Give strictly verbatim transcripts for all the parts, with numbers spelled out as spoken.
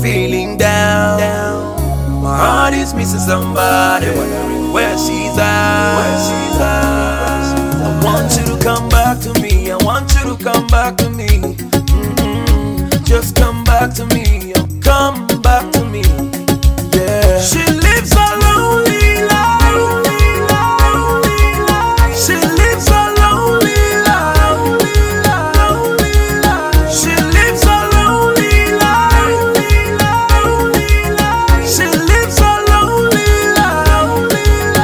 feeling down, down. My heart is missing somebody, wondering where she's at. Where she's at. I want you to come back to me. I want you to come back to me. Mm-hmm. Just come back to me. Oh, come back to me. Yeah. She lives a lonely life. She lives a lonely life. She lives a lonely life. She lives a lonely life.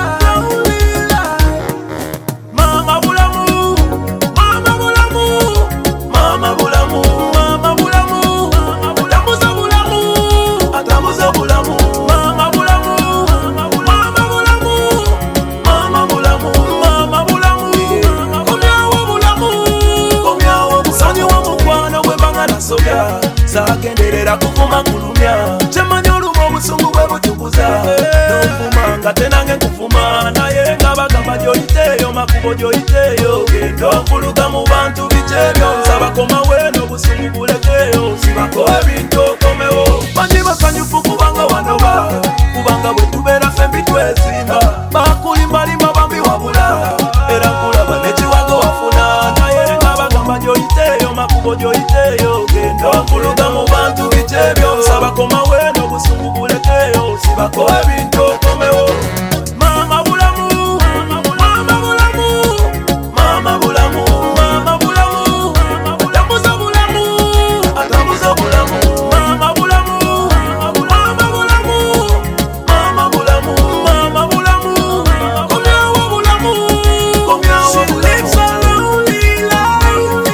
Mama bulamu, mama bulamu, mama bulamu, mama bulamu, bulamu za bulamu, atamu za bulamu. Mama bulamu, mama bulamu, mama bulamu, mama bulamu. Komyawo bulamu, komyawo busanyo wa mukwana gwe bangana soga. Sagenderera kuvuma kulumya. Chemanyi olumu obusungu bwe butukuza. Nonfuma nga tenange nkufuma. Naye nga bagamba gy'oyiteeyo makubo gy'oyiteeyo. Genda okuluga mu bantu bikyebyo. Nsaba komawe n'obusungu bulekeyo. Sibako ebintu okomewo. Bangi basanyufu kubanga wanoba. Kubanga bwe tubeera fembi twezimba. Bakulimbalimba bambi wabula. Era nkulaba n'ekiwago wafuna. Naye nga bagamba gy'oyiteeyo makubo gy'oyiteeyo. Genda okuluga mu bantu bikyebyo. Nsaba komawe n'obusungu bulekeyo. Sibako ebintu okomewo. Mama bulamu, mama bulamu, mama bulamu, mama bulamu, bulamu za bulamu, atamu za bulamu. Mama bulamu, mama bulamu, mama bulamu, mama bulamu, komyawo bulamu, komyawo. She lives a lonely life.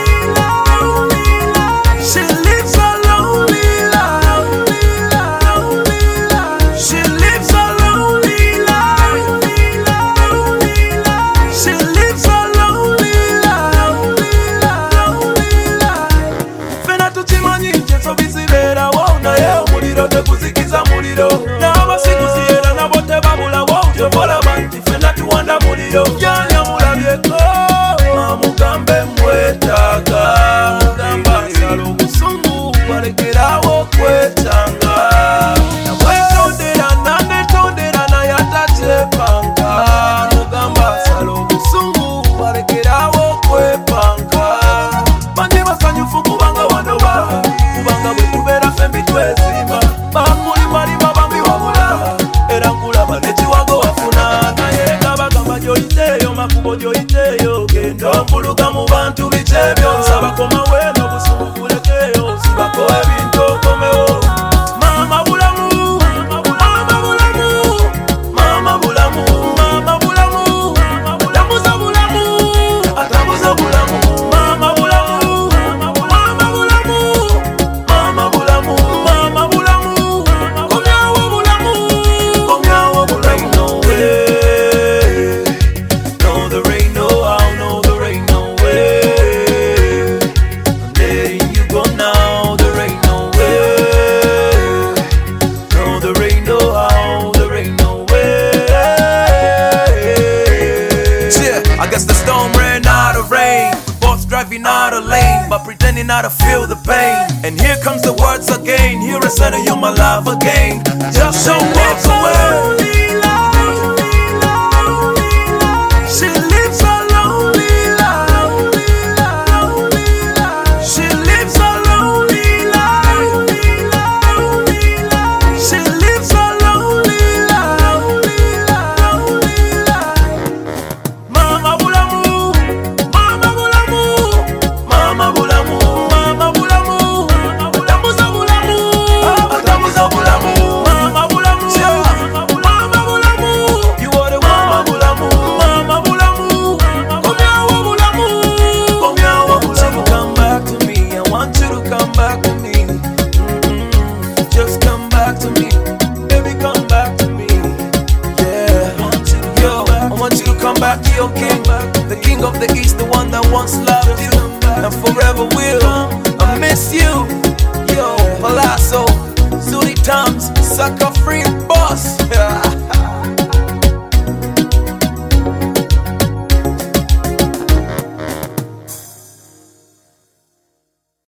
She lives a lonely life. She lives a lonely life. She lives a lonely life. Fena tukimanyi njeso bizibeerawo naye omuliro teguzikiza muliro. N'abasiguzi era nabo tebabulawo tebolaba nti fena tuwanda muliro. Y'ani amulabyeko amugambe mwetaaga. Mugamba asala obusungu balekerawo kwetanga. Namwetondera nandetondera naye atakyepanga. Mugamba asala obusungu balekerawo kwepanga. Bangi basanyufu kubanga wanoba. Kubanga bwe tubeera fembi twezimba. Bakulimbalimba bambi wabula. Era nkulaba n'ekiwago wafuna. Naye nga bagamba gy'oyiteeyo makubo gy'oyiteeyo. Genda okuluga mu bantu bikyebyo. Nsaba komawe n'obusungu bulekeyo. Sibako ebintu okomewo. Mama bulamu, mama bulamu, mama bulamu, mama bulamu, bulamu za bulamu, atamu za bulamu. Mama bulamu, mama bulamu, mama bulamu, mama bulamu, komyawo bulamu, komyawo bulamu. No way, no there ain't no how, no there ain't no way. I'm letting you go now, there ain't no way. No there ain't no how, there ain't no way. Yeah, I guess the storm ran out of rain. We both driving out of lane, but pretending not to feel the pain. And here comes the words again. Here I said, you're my love again. Just show me